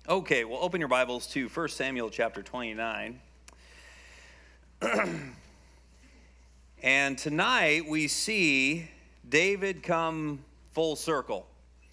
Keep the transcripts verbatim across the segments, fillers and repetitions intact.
Okay, well, open your Bibles to First Samuel chapter twenty-nine. And tonight we see David come full circle.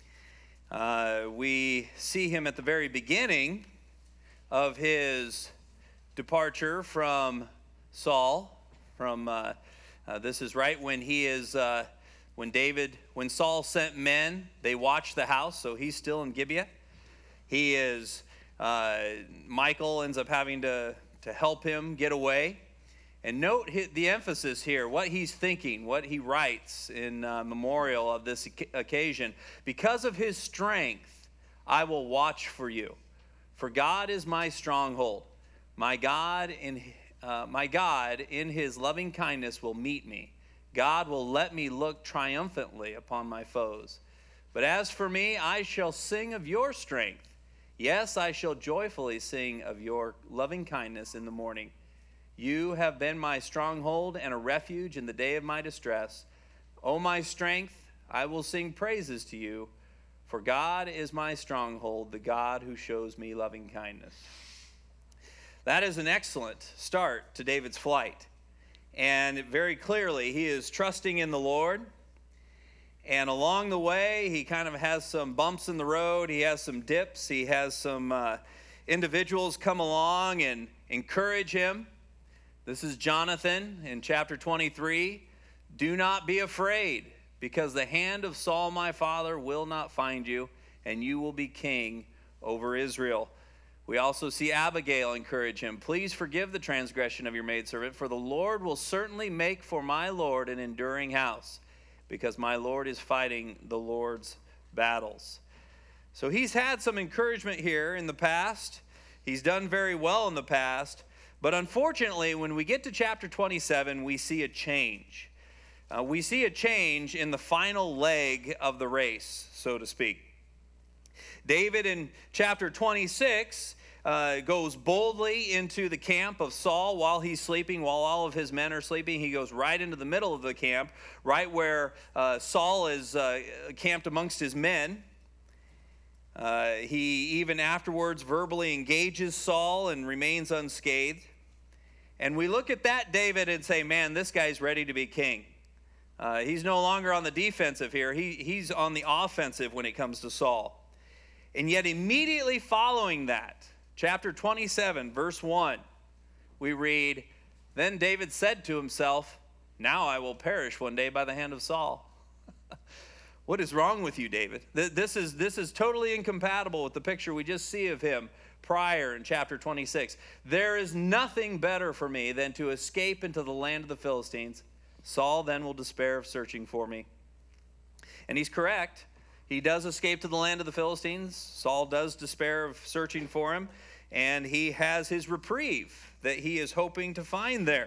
Uh, we see him at the very beginning of his departure from Saul. From uh, uh, this is right when he is, uh, when David, when Saul sent men, they watched the house, so he's still in Gibeah. He is, uh, Michael ends up having to, to help him get away. And note the emphasis here, what he's thinking, what he writes in uh, memorial of this occasion. Because of his strength, I will watch for you. For God is my stronghold. My God in, uh, my God in his loving kindness will meet me. God will let me look triumphantly upon my foes. But as for me, I shall sing of your strength. Yes, I shall joyfully sing of your loving kindness in the morning. You have been my stronghold and a refuge in the day of my distress. O my strength, I will sing praises to you, for God is my stronghold, the God who shows me loving kindness. That is an excellent start to David's flight. And very clearly, he is trusting in the Lord. And along the way, he kind of has some bumps in the road. He has some dips. He has some uh, individuals come along and encourage him. This is Jonathan in chapter twenty-three. Do not be afraid, because the hand of Saul my father will not find you, and you will be king over Israel. We also see Abigail encourage him. Please forgive the transgression of your maidservant, for the Lord will certainly make for my Lord an enduring house, because my Lord is fighting the Lord's battles. So he's had some encouragement here in the past. He's done very well in the past. But unfortunately, when we get to chapter twenty-seven, we see a change. Uh, we see a change in the final leg of the race, so to speak. David in chapter twenty-six uh, goes boldly into the camp of Saul while he's sleeping, while all of his men are sleeping. He goes right into the middle of the camp, right where uh, Saul is uh, camped amongst his men. Uh, he even afterwards verbally engages Saul and remains unscathed. And we look at that David and say, man, this guy's ready to be king. Uh, he's no longer on the defensive here. He, he's on the offensive when it comes to Saul. And yet immediately following that, chapter twenty-seven, verse one, we read, then David said to himself, now I will perish one day by the hand of Saul. What is wrong with you, David? This is, this is totally incompatible with the picture we just see of him prior in chapter twenty-six. There is nothing better for me than to escape into the land of the Philistines. Saul then will despair of searching for me. And he's correct. He does escape to the land of the Philistines. Saul does despair of searching for him. And he has his reprieve that he is hoping to find there.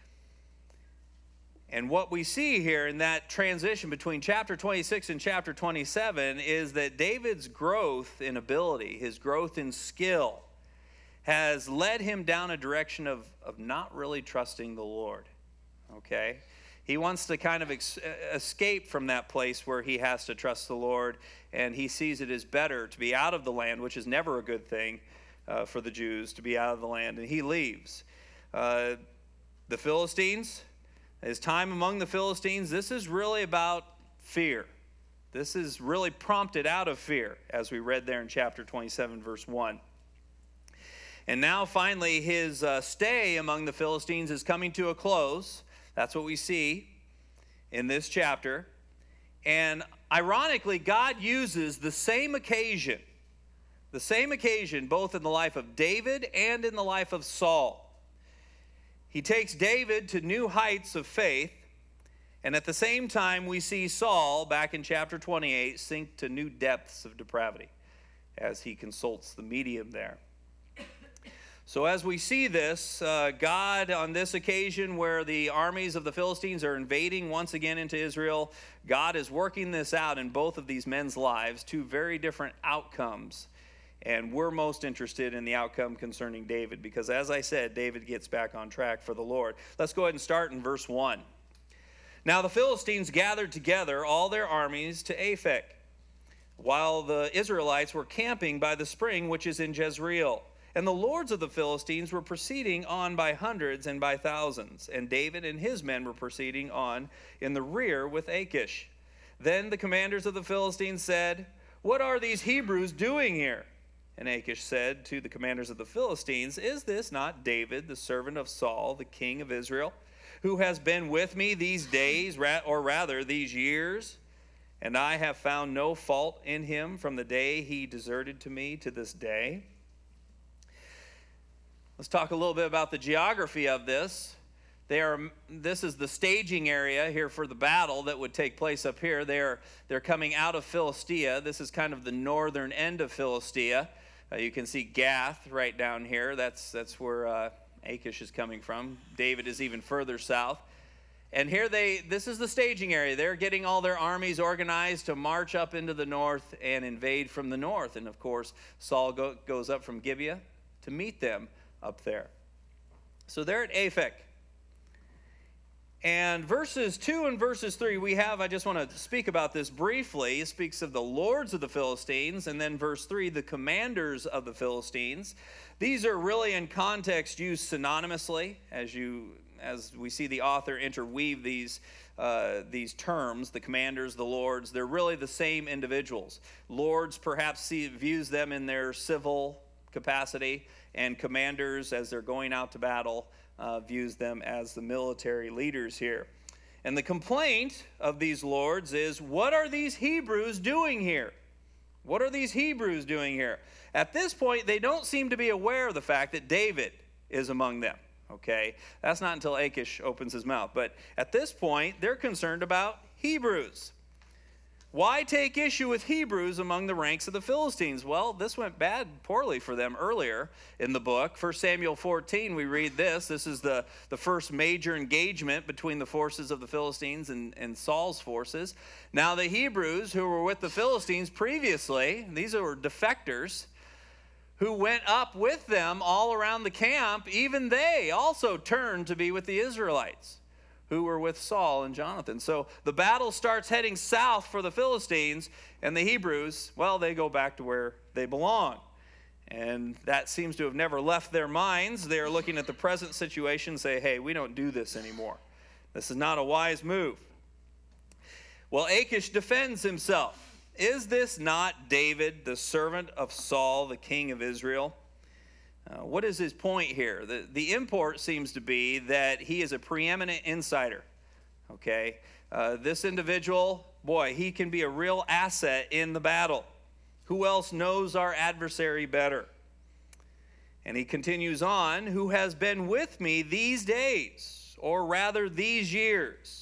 And what we see here in that transition between chapter twenty-six and chapter twenty-seven is that David's growth in ability, his growth in skill, has led him down a direction of, of not really trusting the Lord. Okay? He wants to kind of ex- escape from that place where he has to trust the Lord, and he sees it as better to be out of the land, which is never a good thing uh, for the Jews, to be out of the land, and he leaves. Uh, the Philistines... His time among the Philistines, this is really about fear. This is really prompted out of fear, as we read there in chapter twenty-seven, verse one. And now finally, his uh, stay among the Philistines is coming to a close. That's what we see in this chapter. And ironically, God uses the same occasion, the same occasion both in the life of David and in the life of Saul. He takes David to new heights of faith, and at the same time we see Saul, back in chapter twenty-eight, sink to new depths of depravity as he consults the medium there. So as we see this, uh, God on this occasion where the armies of the Philistines are invading once again into Israel, God is working this out in both of these men's lives, two very different outcomes. And we're most interested in the outcome concerning David because, as I said, David gets back on track for the Lord. Let's go ahead and start in verse one. Now the Philistines gathered together all their armies to Aphek. while the Israelites were camping by the spring which is in Jezreel. And the lords of the Philistines were proceeding on by hundreds and by thousands, and David and his men were proceeding on in the rear with Achish. Then the commanders of the Philistines said, "What are these Hebrews doing here?" And Achish said to the commanders of the Philistines, "Is this not David, the servant of Saul, the king of Israel, who has been with me these days, or rather these years? And I have found no fault in him from the day he deserted to me to this day." Let's talk a little bit about the geography of this. They are, this is the staging area here for the battle that would take place up here. They're, they're coming out of Philistia. This is kind of the northern end of Philistia. Uh, you can see Gath right down here. That's, that's where uh, Achish is coming from. David is even further south. And here they, this is the staging area. They're getting all their armies organized to march up into the north and invade from the north. And of course, Saul go, goes up from Gibeah to meet them up there. So they're at Aphek. And verses two and verses three, we have, I just want to speak about this briefly. It speaks of the lords of the Philistines, and then verse three, the commanders of the Philistines. These are really in context used synonymously, as you, as we see the author interweave these, uh, these terms, the commanders, the lords. They're really the same individuals. Lords perhaps see, views them in their civil capacity, and commanders, as they're going out to battle, uh, views them as the military leaders here. And the complaint of these lords is, what are these Hebrews doing here? What are these Hebrews doing here? At this point, they don't seem to be aware of the fact that David is among them. Okay? That's not until Achish opens his mouth. But at this point, they're concerned about Hebrews. Why take issue with Hebrews among the ranks of the Philistines? Well, this went bad, poorly for them earlier in the book. First Samuel fourteen, we read this. This is the, the first major engagement between the forces of the Philistines and, and Saul's forces. Now the Hebrews who were with the Philistines previously, these are defectors, who went up with them all around the camp, even they also turned to be with the Israelites, who were with Saul and Jonathan. So the battle starts heading south for the Philistines, and the Hebrews, well, they go back to where they belong. And that seems to have never left their minds. They're looking at the present situation and say, hey, we don't do this anymore. This is not a wise move. Well, Achish defends himself. Is this not David, the servant of Saul, the king of Israel? Uh, what is his point here? The, the import seems to be that he is a preeminent insider. Okay? Uh, this individual, boy, he can be a real asset in the battle. Who else knows our adversary better? And he continues on, who has been with me these days, or rather these years.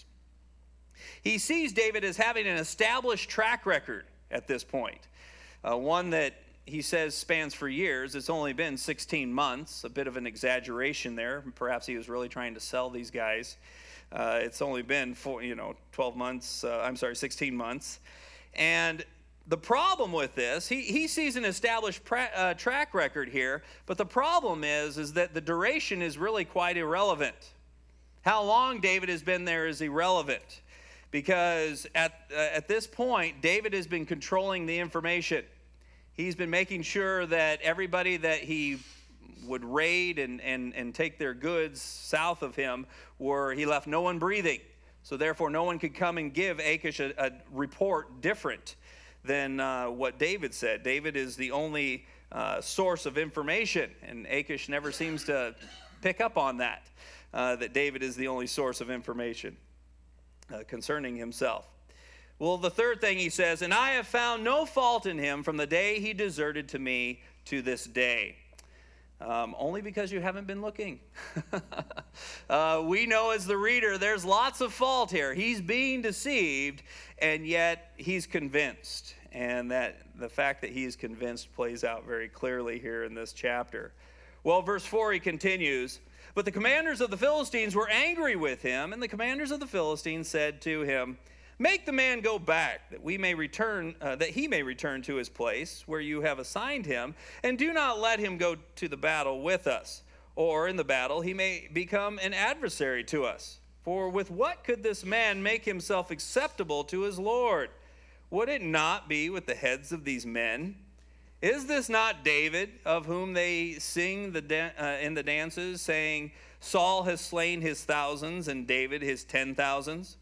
He sees David as having an established track record at this point, uh, one that he says spans for years. It's only been sixteen months, a bit of an exaggeration there. Perhaps he was really trying to sell these guys. Uh, it's only been, four, you know, twelve months, uh, I'm sorry, sixteen months. And the problem with this, he, he sees an established pra- uh, track record here, but the problem is, is that the duration is really quite irrelevant. How long David has been there is irrelevant, because at, uh, at this point, David has been controlling the information. He's been making sure that everybody that he would raid and, and, and take their goods south of him, were, he left no one breathing. So therefore, no one could come and give Achish a, a report different than uh, what David said. David is the only uh, source of information, and Achish never seems to pick up on that, uh, that David is the only source of information uh, concerning himself. Well, the third thing he says, and I have found no fault in him from the day he deserted to me to this day. Um, only because you haven't been looking. uh, we know as the reader, there's lots of fault here. He's being deceived, and yet he's convinced. And that the fact that he is convinced plays out very clearly here in this chapter. Well, verse four, he continues, but the commanders of the Philistines were angry with him, and the commanders of the Philistines said to him, make the man go back, that we may return, uh, that he may return to his place where you have assigned him, and do not let him go to the battle with us, or in the battle he may become an adversary to us. For with what could this man make himself acceptable to his Lord? would it not be with the heads of these men? Is this not David, of whom they sing the da- uh, in the dances, saying, Saul has slain his thousands and David his ten thousands?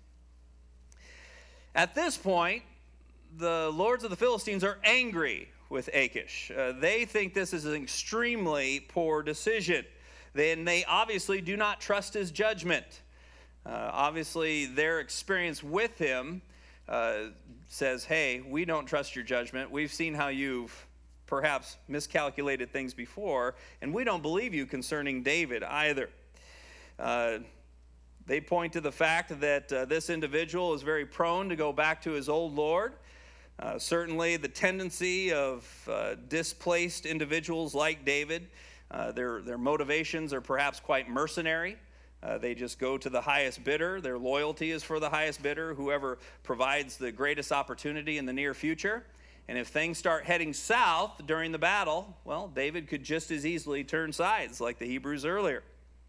At this point, the lords of the Philistines are angry with Achish. Uh, they think this is an extremely poor decision. Then they obviously do not trust his judgment. Uh, obviously, their experience with him uh, says, hey, we don't trust your judgment. We've seen how you've perhaps miscalculated things before, and we don't believe you concerning David either. Uh, they point to the fact that uh, this individual is very prone to go back to his old lord. Uh, certainly the tendency of uh, displaced individuals like David, uh, their, their motivations are perhaps quite mercenary. Uh, they just go to the highest bidder. Their loyalty is for the highest bidder, whoever provides the greatest opportunity in the near future. And if things start heading south during the battle, well, David could just as easily turn sides like the Hebrews earlier.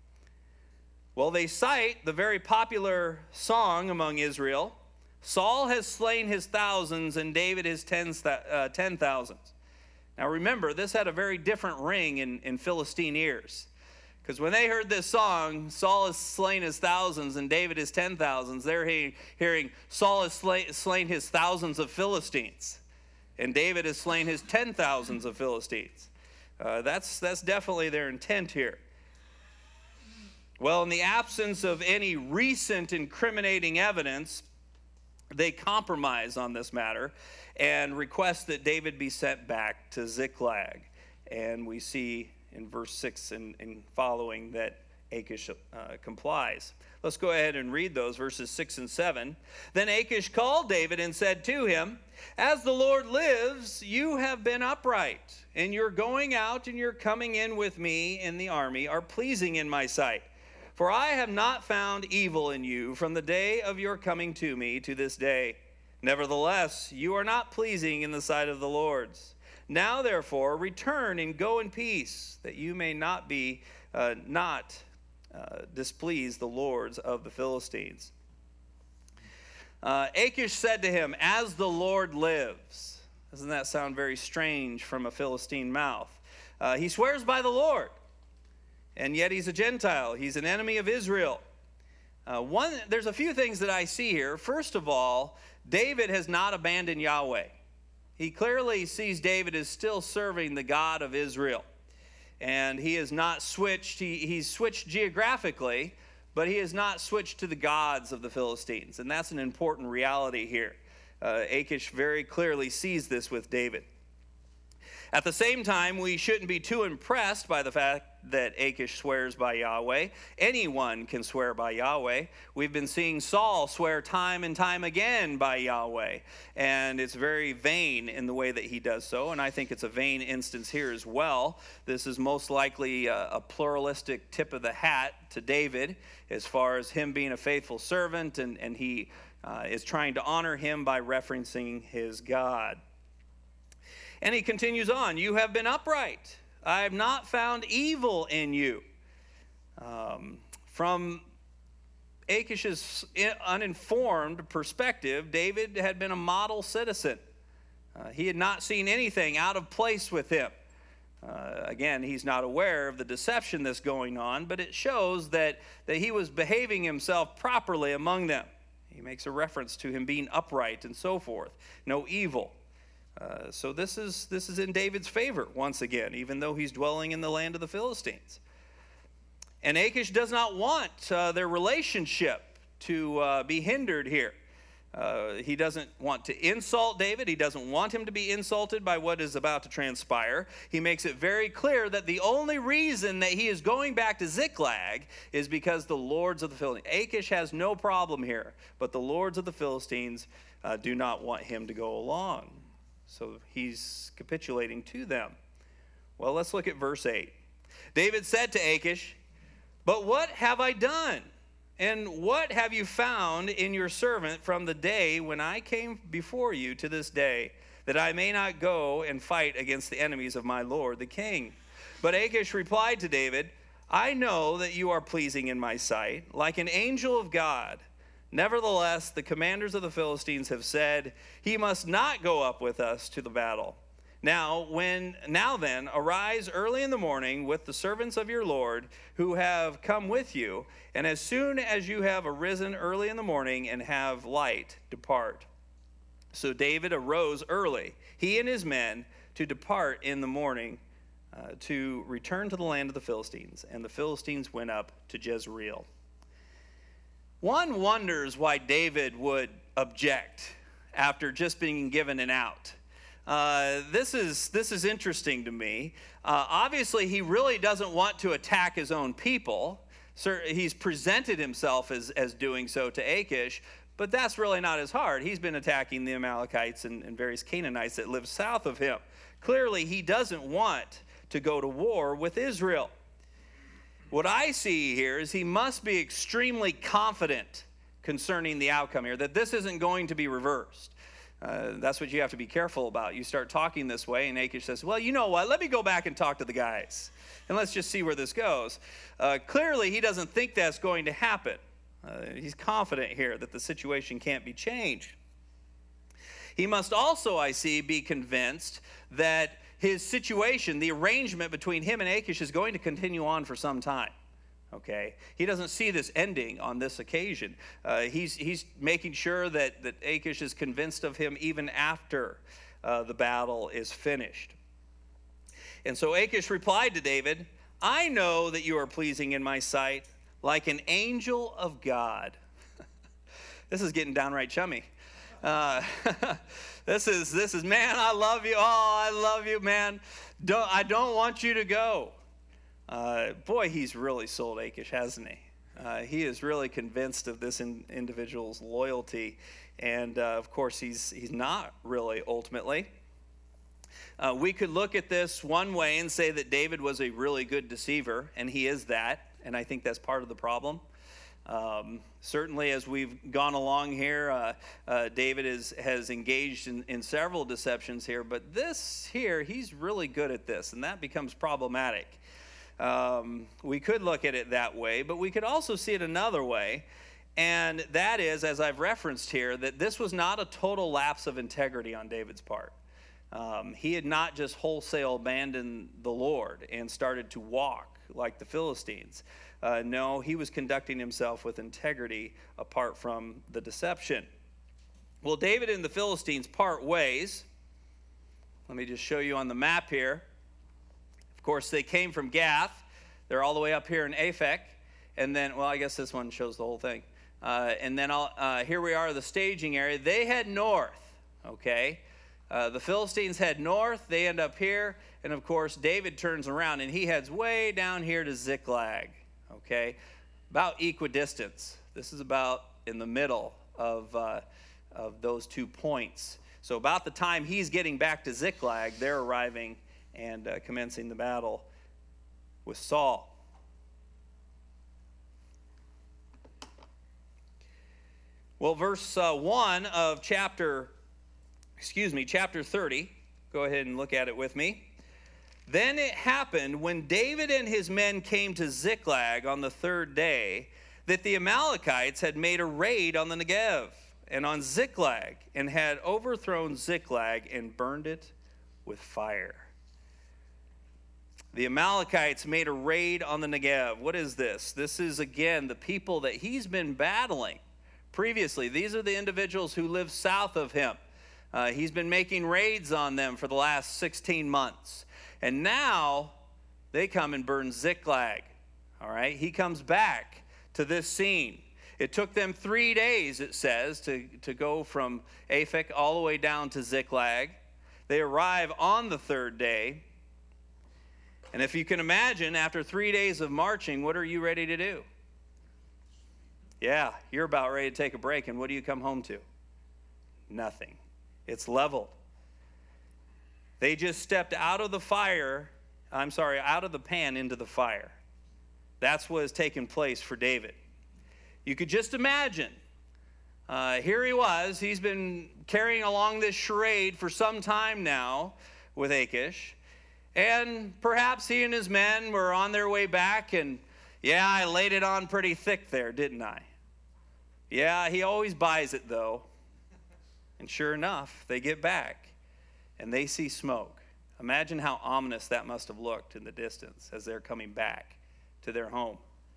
Well, they cite the very popular song among Israel, Saul has slain his thousands and David his ten, uh, ten thousands. Now remember, this had a very different ring in, in Philistine ears. Because when they heard this song, Saul has slain his thousands and David his ten thousands, they're he- hearing Saul has slain, slain his thousands of Philistines. And David has slain his ten thousands of Philistines. Uh, that's, that's definitely their intent here. Well, in the absence of any recent incriminating evidence, they compromise on this matter and request that David be sent back to Ziklag. And we see in verse six and, and following that Achish uh, complies. Let's go ahead and read those, verses six and seven. Then Achish called David and said to him, As the Lord lives, you have been upright, and your going out and your coming in with me in the army are pleasing in my sight. For I have not found evil in you from the day of your coming to me to this day. Nevertheless, you are not pleasing in the sight of the Lord's. Now, therefore, return and go in peace, that you may not be uh, not uh, displease the lords of the Philistines. Uh, Achish said to him, As the Lord lives. Doesn't that sound very strange from a Philistine mouth? Uh, he swears by the Lord. And yet he's a Gentile. He's an enemy of Israel. Uh, one, there's a few things that I see here. First of all, David has not abandoned Yahweh. He clearly sees David as still serving the God of Israel. And he has not switched. He, he's switched geographically, but he has not switched to the gods of the Philistines. And that's an important reality here. Uh, Achish very clearly sees this with David. At the same time, we shouldn't be too impressed by the fact that Achish swears by Yahweh. Anyone can swear by Yahweh. We've been seeing Saul swear time and time again by Yahweh. And it's very vain in the way that he does so. And I think it's a vain instance here as well. This is most likely a, a pluralistic tip of the hat to David as far as him being a faithful servant. And, and he uh, is trying to honor him by referencing his God. And he continues on, You have been upright. I have not found evil in you. Um, from Achish's uninformed perspective, David had been a model citizen. Uh, he had not seen anything out of place with him. Uh, again, he's not aware of the deception that's going on, but it shows that, that he was behaving himself properly among them. He makes a reference to him being upright and so forth. No evil. Uh, so this is this is in David's favor once again, even though he's dwelling in the land of the Philistines. And Achish does not want uh, their relationship to uh, be hindered here. Uh, he doesn't want to insult David. He doesn't want him to be insulted by what is about to transpire. He makes it very clear that the only reason that he is going back to Ziklag is because the lords of the Philistines. Achish has no problem here, but the lords of the Philistines uh, do not want him to go along. So he's capitulating to them. Well, let's look at verse eight. David said to Achish, But what have I done? And what have you found in your servant from the day when I came before you to this day, that I may not go and fight against the enemies of my lord the king? But Achish replied to David, I know that you are pleasing in my sight, like an angel of God. Nevertheless, the commanders of the Philistines have said, he must not go up with us to the battle. Now, when now then, arise early in the morning with the servants of your Lord who have come with you, and as soon as you have arisen early in the morning and have light, depart. So David arose early, he and his men, to depart in the morning, uh, to return to the land of the Philistines. And the Philistines went up to Jezreel. One wonders why David would object after just being given an out. Uh, this is this is interesting to me. Uh, obviously, he really doesn't want to attack his own people. So he's presented himself as, as doing so to Achish, but that's really not his heart. He's been attacking the Amalekites and, and various Canaanites that live south of him. Clearly, he doesn't want to go to war with Israel. What I see here is he must be extremely confident concerning the outcome here, that this isn't going to be reversed. Uh, that's what you have to be careful about. You start talking this way, and Achish says, well, you know what? Let me go back and talk to the guys, and let's just see where this goes. Uh, clearly, he doesn't think that's going to happen. Uh, he's confident here that the situation can't be changed. He must also, I see, be convinced that his situation, the arrangement between him and Achish, is going to continue on for some time. Okay? He doesn't see this ending on this occasion. Uh, he's, he's making sure that, that Achish is convinced of him even after uh, the battle is finished. And so Achish replied to David, I know that you are pleasing in my sight, like an angel of God. This is getting downright chummy. Uh, this is, this is, man, I love you. Oh, I love you, man. Don't, I don't want you to go. Uh, boy, he's really sold Achish, hasn't he? Uh, he is really convinced of this in, individual's loyalty. And, uh, of course, he's, he's not really ultimately. Uh, we could look at this one way and say that David was a really good deceiver, and he is that. And I think that's part of the problem. Um, certainly, as we've gone along here, uh, uh, David is, has engaged in, in several deceptions here, but this here, he's really good at this, and that becomes problematic. Um, we could look at it that way, but we could also see it another way, and that is, as I've referenced here, that this was not a total lapse of integrity on David's part. Um, he had not just wholesale abandoned the Lord and started to walk like the Philistines. Uh, no, he was conducting himself with integrity apart from the deception. Well, David and the Philistines part ways. Let me just show you on the map here. Of course, they came from Gath. They're all the way up here in Aphek. And then, well, I guess this one shows the whole thing. Uh, and then I'll, uh, here we are, the staging area. They head north, okay? Uh, the Philistines head north. They end up here. And, of course, David turns around, and he heads way down here to Ziklag. Okay, about equidistance. This is about in the middle of, uh, of those two points. So about the time he's getting back to Ziklag, they're arriving and uh, commencing the battle with Saul. Well, verse uh, one of chapter, excuse me, chapter thirty. Go ahead and look at it with me. Then it happened when David and his men came to Ziklag on the third day that the Amalekites had made a raid on the Negev and on Ziklag and had overthrown Ziklag and burned it with fire. The Amalekites made a raid on the Negev. What is this? This is, again, the people that he's been battling previously. These are the individuals who live south of him. Uh, he's been making raids on them for the last sixteen months. And now they come and burn Ziklag, all right? He comes back to this scene. It took them three days, it says, to, to go from Aphek all the way down to Ziklag. They arrive on the third day. And if you can imagine, after three days of marching, what are you ready to do? Yeah, you're about ready to take a break, and what do you come home to? Nothing. It's leveled. They just stepped out of the fire, I'm sorry, out of the pan into the fire. That's what has taken place for David. You could just imagine, uh, here he was, he's been carrying along this charade for some time now with Achish, and perhaps he and his men were on their way back, and yeah, I laid it on pretty thick there, didn't I? Yeah, he always buys it, though. And sure enough, they get back, and they see smoke. Imagine how ominous that must have looked in the distance as they're coming back to their home.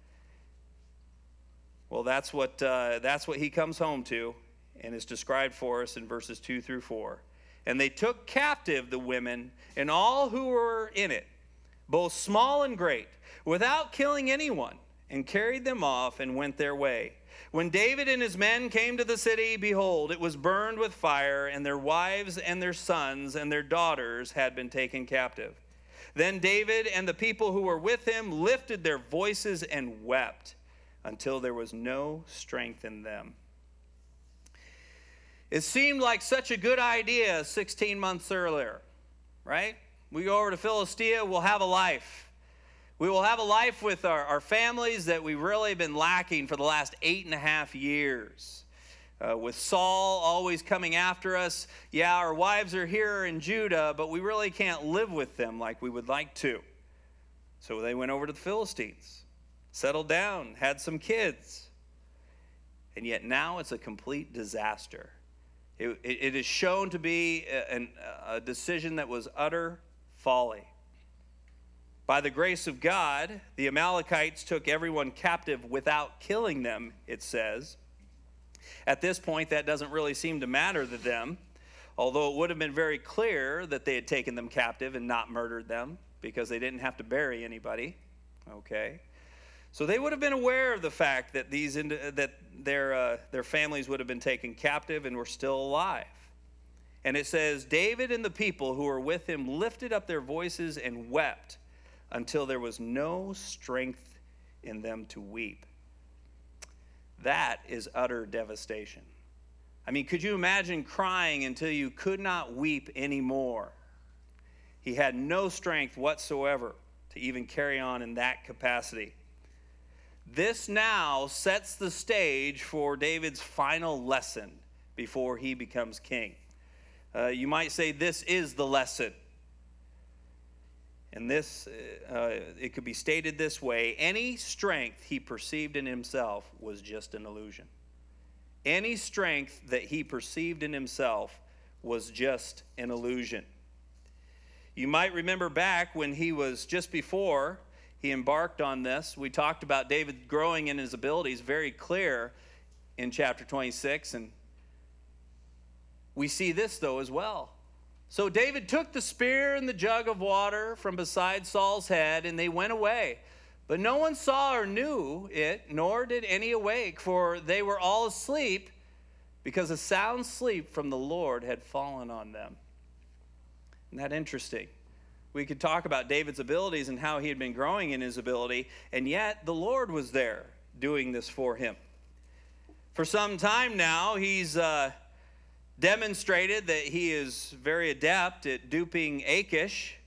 Well, that's what, uh, that's what he comes home to, and is described for us in verses two through four. And they took captive the women and all who were in it, both small and great, without killing anyone, and carried them off and went their way. When David and his men came to the city, behold, it was burned with fire, and their wives and their sons and their daughters had been taken captive. Then David and the people who were with him lifted their voices and wept until there was no strength in them. It seemed like such a good idea sixteen months earlier, right? We go over to Philistia, we'll have a life. We will have a life with our, our families that we've really been lacking for the last eight and a half years. Uh, with Saul always coming after us, yeah, our wives are here in Judah, but we really can't live with them like we would like to. So they went over to the Philistines, settled down, had some kids. And yet now it's a complete disaster. It, it, it is shown to be a, a decision that was utter folly. By the grace of God, the Amalekites took everyone captive without killing them, it says. At this point, that doesn't really seem to matter to them, although it would have been very clear that they had taken them captive and not murdered them because they didn't have to bury anybody. Okay? So they would have been aware of the fact that these that their uh, their families would have been taken captive and were still alive. And it says, David and the people who were with him lifted up their voices and wept until there was no strength in them to weep. That is utter devastation. I mean, could you imagine crying until you could not weep anymore? He had no strength whatsoever to even carry on in that capacity. This now sets the stage for David's final lesson before he becomes king. Uh, you might say this is the lesson. And this, uh, it could be stated this way: any strength he perceived in himself was just an illusion. Any strength that he perceived in himself was just an illusion. You might remember back when he was just before he embarked on this, we talked about David growing in his abilities, very clear in chapter twenty-six. And we see this, though, as well. So David took the spear and the jug of water from beside Saul's head, and they went away. But no one saw or knew it, nor did any awake, for they were all asleep, because a sound sleep from the Lord had fallen on them. Isn't that interesting? We could talk about David's abilities and how he had been growing in his ability, and yet the Lord was there doing this for him. For some time now, he's uh, demonstrated that he is very adept at duping Achish.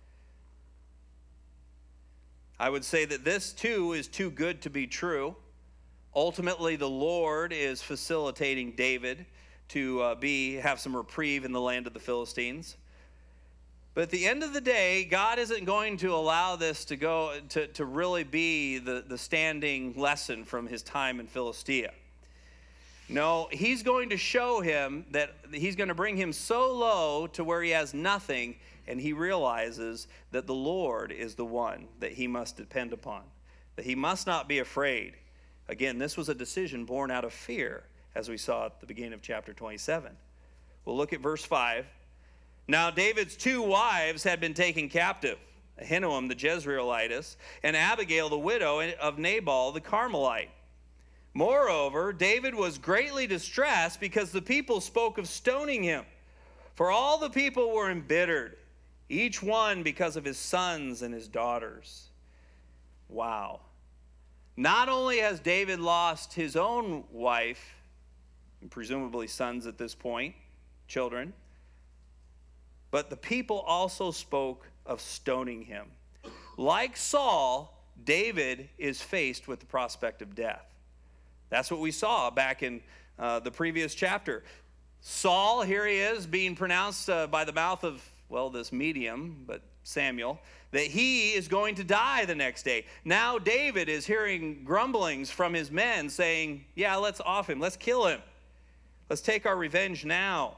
I would say that this, too, is too good to be true. Ultimately, the Lord is facilitating David to uh, be have some reprieve in the land of the Philistines. But at the end of the day, God isn't going to allow this to go to, to really be the, the standing lesson from his time in Philistia. No, he's going to show him that he's going to bring him so low to where he has nothing, and he realizes that the Lord is the one that he must depend upon, that he must not be afraid. Again, this was a decision born out of fear, as we saw at the beginning of chapter twenty-seven. We'll look at verse five. Now David's two wives had been taken captive, Ahinoam the Jezreelitess, and Abigail the widow of Nabal the Carmelite. Moreover, David was greatly distressed because the people spoke of stoning him. For all the people were embittered, each one because of his sons and his daughters. Wow. Not only has David lost his own wife, and presumably sons at this point, children, but the people also spoke of stoning him. Like Saul, David is faced with the prospect of death. That's what we saw back in uh, the previous chapter. Saul, here he is, being pronounced uh, by the mouth of, well, this medium, but Samuel, that he is going to die the next day. Now David is hearing grumblings from his men saying, yeah, let's off him. Let's kill him. Let's take our revenge now.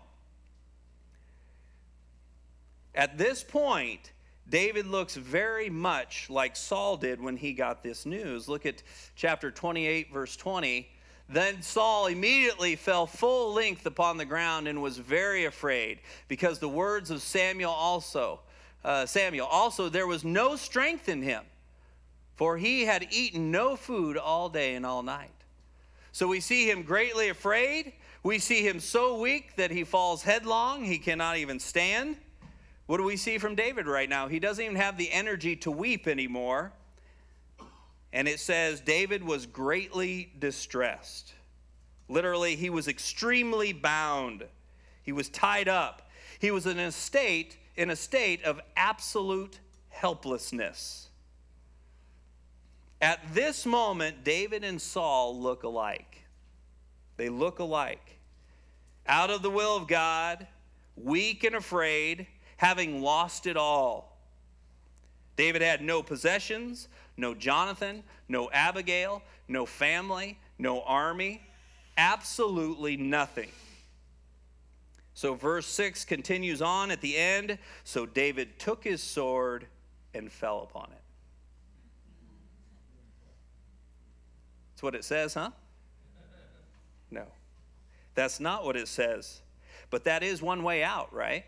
At this point, David looks very much like Saul did when he got this news. Look at chapter twenty-eight, verse twenty. Then Saul immediately fell full length upon the ground and was very afraid, because the words of Samuel also, uh, Samuel, also there was no strength in him, for he had eaten no food all day and all night. So we see him greatly afraid. We see him so weak that he falls headlong. He cannot even stand. What do we see from David right now? He doesn't even have the energy to weep anymore. And it says David was greatly distressed. Literally, he was extremely bound. He was tied up. He was in a state, in a state of absolute helplessness. At this moment, David and Saul look alike. They look alike. Out of the will of God, weak and afraid, having lost it all. David had no possessions, no Jonathan, no Abigail, no family, no army, absolutely nothing. So verse six continues on at the end. So David took his sword and fell upon it. That's what it says, huh? No. That's not what it says. But that is one way out, right?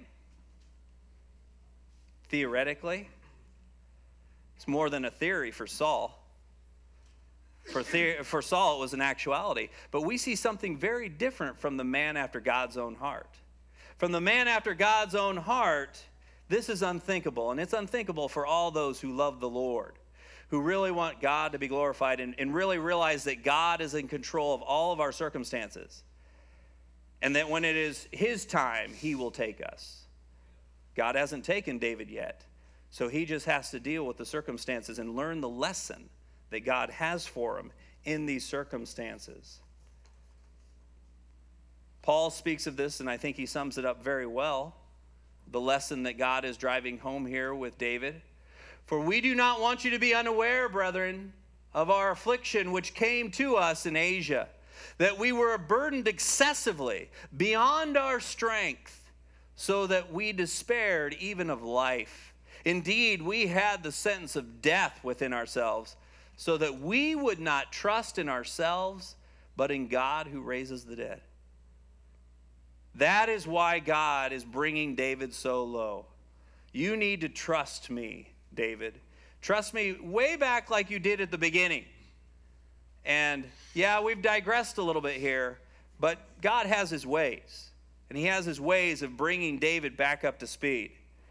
Theoretically. It's more than a theory for Saul. For, the- for Saul, it was an actuality. But we see something very different from the man after God's own heart. From the man after God's own heart, this is unthinkable. And it's unthinkable for all those who love the Lord, who really want God to be glorified and, and really realize that God is in control of all of our circumstances. And that when it is his time, he will take us. God hasn't taken David yet. So he just has to deal with the circumstances and learn the lesson that God has for him in these circumstances. Paul speaks of this, and I think he sums it up very well. The lesson that God is driving home here with David. For we do not want you to be unaware, brethren, of our affliction which came to us in Asia, that we were burdened excessively beyond our strength, so that we despaired even of life. Indeed, we had the sentence of death within ourselves, so that we would not trust in ourselves, but in God who raises the dead. That is why God is bringing David so low. You need to trust me, David. Trust me way back like you did at the beginning. And yeah, we've digressed a little bit here, but God has his ways. And he has his ways of bringing David back up to speed.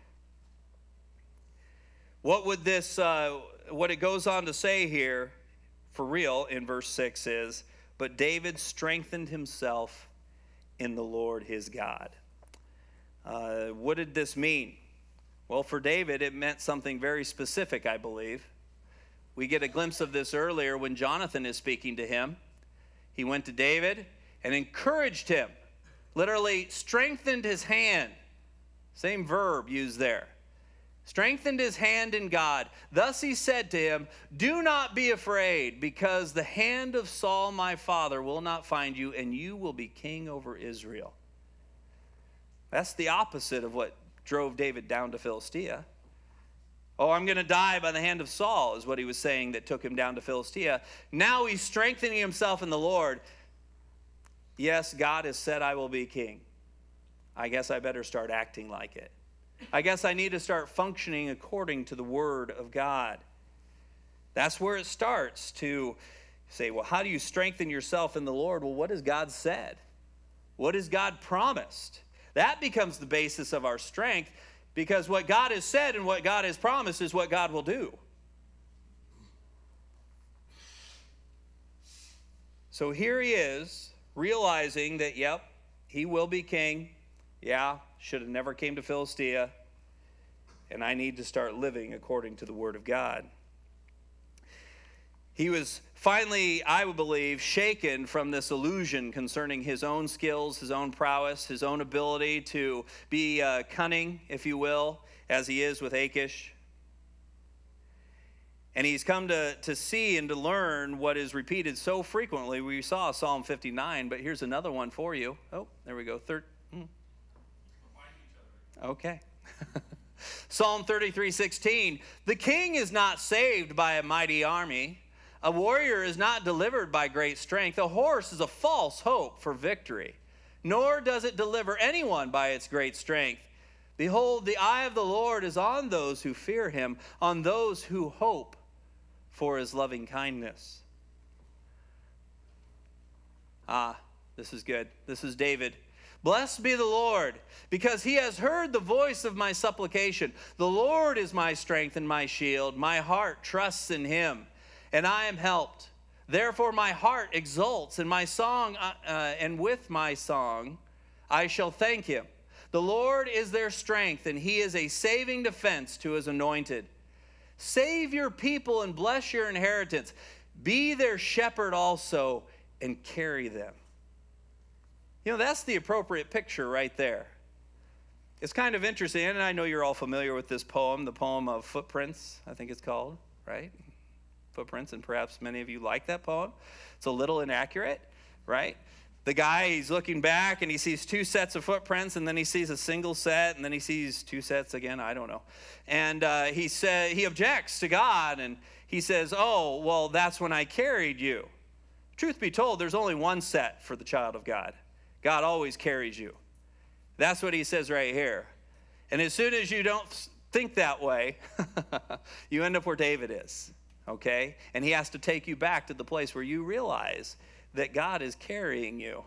What would this, uh, what it goes on to say here, for real, in verse six is, but David strengthened himself in the Lord his God. Uh, what did this mean? Well, for David, it meant something very specific, I believe. We get a glimpse of this earlier when Jonathan is speaking to him. He went to David and encouraged him, literally strengthened his hand. Same verb used there. Strengthened his hand in God. Thus he said to him, do not be afraid, because the hand of Saul my father will not find you, and you will be king over Israel. That's the opposite of what drove David down to Philistia. Oh, I'm going to die by the hand of Saul, is what he was saying that took him down to Philistia. Now he's strengthening himself in the Lord. Yes, God has said I will be king. I guess I better start acting like it. I guess I need to start functioning according to the word of God. That's where it starts, to say, well, how do you strengthen yourself in the Lord? Well, what has God said? What has God promised? That becomes the basis of our strength, because what God has said and what God has promised is what God will do. So here he is, realizing that, yep, he will be king. Yeah, should have never came to Philistia. And I need to start living according to the word of God. He was finally, I would believe, shaken from this illusion concerning his own skills, his own prowess, his own ability to be uh, cunning, if you will, as he is with Achish. And he's come to, to see and to learn what is repeated so frequently. We saw Psalm fifty-nine, but here's another one for you. Oh, there we go. Thir- hmm. Okay. Psalm thirty-three sixteen. The king is not saved by a mighty army. A warrior is not delivered by great strength. A horse is a false hope for victory, nor does it deliver anyone by its great strength. Behold, the eye of the Lord is on those who fear him, on those who hope for his loving kindness. Ah, this is good. This is David. Blessed be the Lord, because he has heard the voice of my supplication. The Lord is my strength and my shield. My heart trusts in him, and I am helped. Therefore my heart exults, and my song, uh, uh, and with my song I shall thank him. The Lord is their strength, and he is a saving defense to his anointed. Save your people and bless your inheritance. Be their shepherd also and carry them. You know, that's the appropriate picture right there. It's kind of interesting, and I know you're all familiar with this poem, the poem of Footprints, I think it's called, right? Footprints, and perhaps many of you like that poem. It's a little inaccurate, right? The guy, he's looking back, and he sees two sets of footprints, and then he sees a single set, and then he sees two sets again, I don't know. And uh, he said he objects to God, and he says, oh, well, that's when I carried you. Truth be told, there's only one set for the child of God. God always carries you. That's what he says right here. And as soon as you don't think that way, you end up where David is, okay? And he has to take you back to the place where you realize that God is carrying you.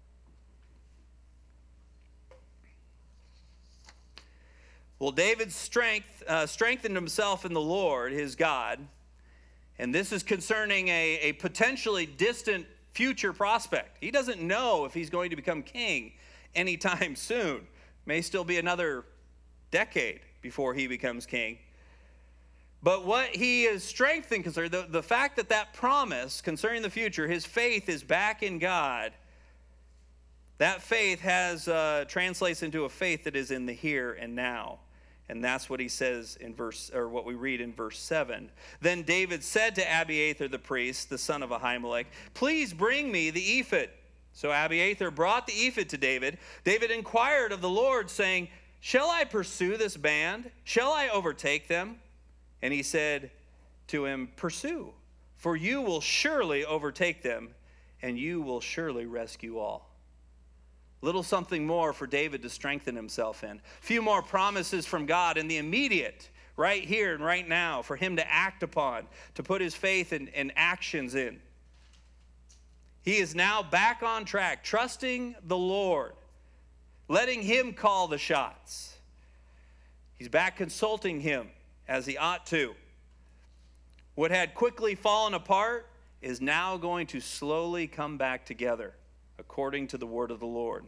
Well, David's strength uh, strengthened himself in the Lord, his God. And this is concerning a, a potentially distant future prospect. He doesn't know if he's going to become king anytime soon. May still be another decade before he becomes king. But what he is strengthened concerning, the, the fact that that promise concerning the future, his faith is back in God, that faith has uh, translates into a faith that is in the here and now. And that's what he says in verse, or what we read in verse seven. Then David said to Abiathar the priest, the son of Ahimelech, please bring me the ephod. So Abiathar brought the ephod to David. David inquired of the Lord, saying, shall I pursue this band? Shall I overtake them? And he said to him, pursue, for you will surely overtake them, and you will surely rescue all. Little something more for David to strengthen himself in. A few more promises from God in the immediate, right here and right now, for him to act upon, to put his faith and, and actions in. He is now back on track, trusting the Lord, letting him call the shots. He's back consulting him as he ought to. What had quickly fallen apart is now going to slowly come back together, according to the word of the Lord.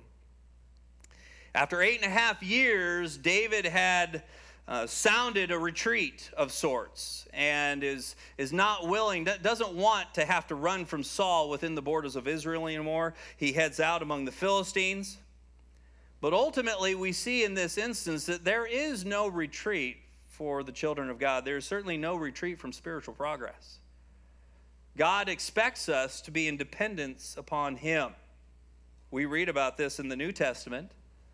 After eight and a half years, David had uh, sounded a retreat of sorts and is, is not willing, doesn't want to have to run from Saul within the borders of Israel anymore. He heads out among the Philistines. But ultimately, we see in this instance that there is no retreat for the children of God. There is certainly no retreat from spiritual progress. God expects us to be in dependence upon him. We read about this in the New Testament.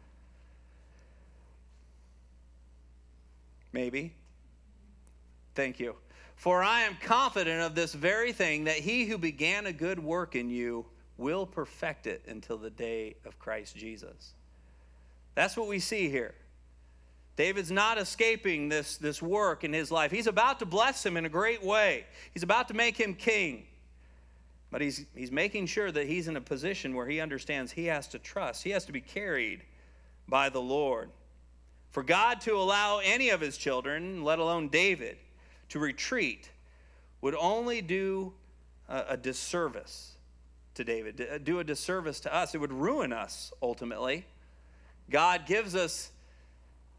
Maybe. Thank you. For I am confident of this very thing, that he who began a good work in you will perfect it until the day of Christ Jesus. That's what we see here. David's not escaping this, this work in his life. He's about to bless him in a great way. He's about to make him king. But he's, he's making sure that he's in a position where he understands he has to trust. He has to be carried by the Lord. For God to allow any of his children, let alone David, to retreat would only do a, a disservice to David, do a disservice to us. It would ruin us, ultimately. God gives us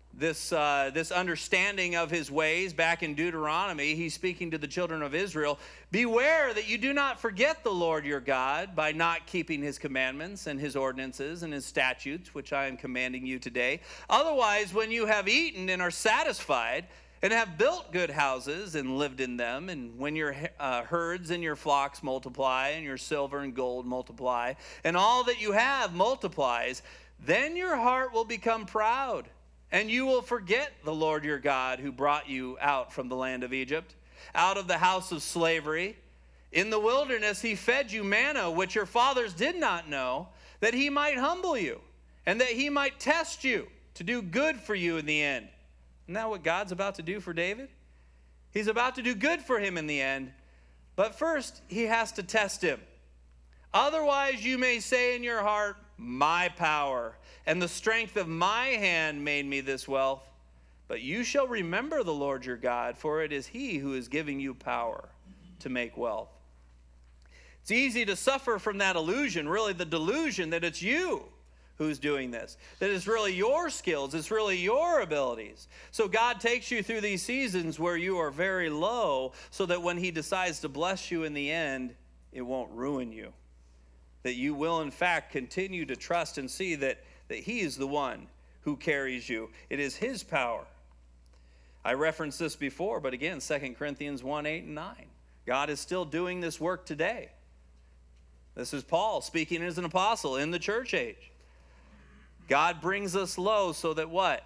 this, uh, this understanding of his ways back in Deuteronomy. He's speaking to the children of Israel. Beware that you do not forget the Lord your God by not keeping his commandments and his ordinances and his statutes, which I am commanding you today. Otherwise, when you have eaten and are satisfied, and have built good houses and lived in them, and when your uh, herds and your flocks multiply, and your silver and gold multiply, and all that you have multiplies, then your heart will become proud, and you will forget the Lord your God who brought you out from the land of Egypt, out of the house of slavery. In the wilderness he fed you manna, which your fathers did not know, that he might humble you, and that he might test you, to do good for you in the end. Isn't that what God's about to do for David? He's about to do good for him in the end. But first, he has to test him. Otherwise, you may say in your heart, my power and the strength of my hand made me this wealth. But you shall remember the Lord your God, for it is he who is giving you power to make wealth. It's easy to suffer from that illusion, really the delusion that it's you who's doing this, that it's really your skills, it's really your abilities. So God takes you through these seasons where you are very low, so that when he decides to bless you in the end, it won't ruin you. That you will in fact continue to trust and see that, that he is the one who carries you. It is his power. I referenced this before, but again, Second Corinthians one, eight, and nine. God is still doing this work today. This is Paul speaking as an apostle in the church age. God brings us low so that what?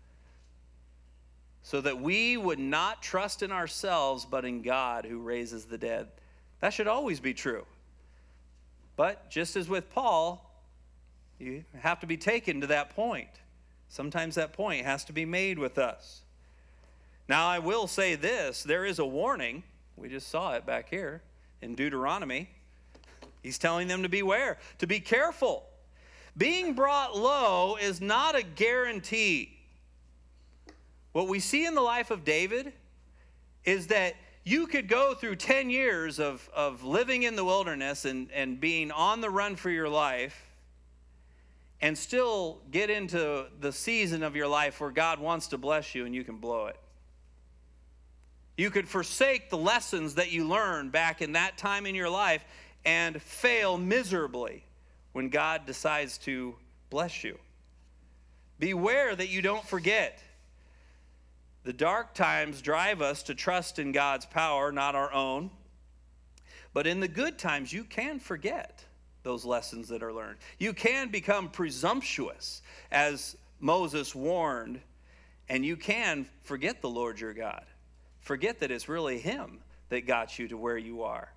So that we would not trust in ourselves, but in God who raises the dead. That should always be true. But just as with Paul, you have to be taken to that point. Sometimes that point has to be made with us. Now, I will say this. There is a warning. We just saw it back here in Deuteronomy. He's telling them to beware, to be careful. Being brought low is not a guarantee. What we see in the life of David is that you could go through ten years of, of living in the wilderness and, and being on the run for your life and still get into the season of your life where God wants to bless you and you can blow it. You could forsake the lessons that you learned back in that time in your life and fail miserably when God decides to bless you. Beware that you don't forget. The dark times drive us to trust in God's power, not our own. But in the good times, you can forget those lessons that are learned. You can become presumptuous, as Moses warned, and you can forget the Lord your God. Forget that it's really him that got you to where you are.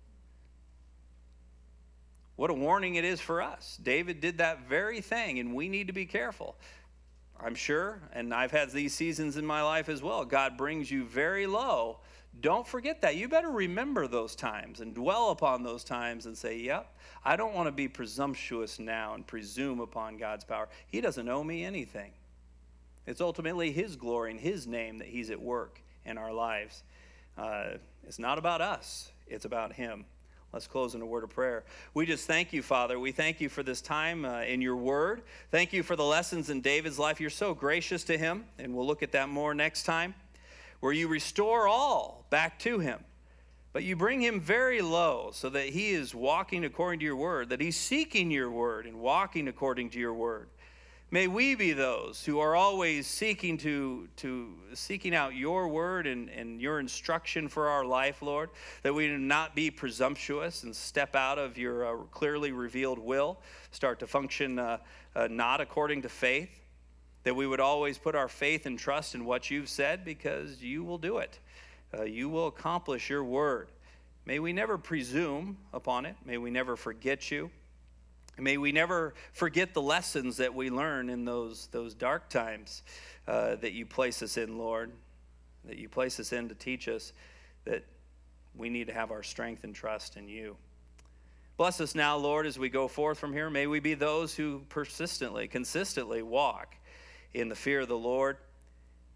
What a warning it is for us. David did that very thing, and we need to be careful. I'm sure, and I've had these seasons in my life as well. God brings you very low. Don't forget that. You better remember those times and dwell upon those times and say, yep, I don't want to be presumptuous now and presume upon God's power. He doesn't owe me anything. It's ultimately his glory and his name that he's at work in our lives. Uh, it's not about us. It's about him. Let's close in a word of prayer. We just thank you, Father. We thank you for this time uh, in your word. Thank you for the lessons in David's life. You're so gracious to him, and we'll look at that more next time, where you restore all back to him. But you bring him very low so that he is walking according to your word, that he's seeking your word and walking according to your word. May we be those who are always seeking to, to seeking out your word and, and your instruction for our life, Lord, that we do not be presumptuous and step out of your uh, clearly revealed will, start to function uh, uh, not according to faith, that we would always put our faith and trust in what you've said, because you will do it. Uh, you will accomplish your word. May we never presume upon it. May we never forget you. May we never forget the lessons that we learn in those, those dark times uh, that you place us in, Lord, that you place us in to teach us that we need to have our strength and trust in you. Bless us now, Lord, as we go forth from here. May we be those who persistently, consistently walk in the fear of the Lord.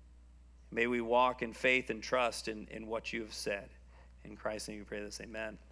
May we walk in faith and trust in, in what you have said. In Christ's name we pray this, amen.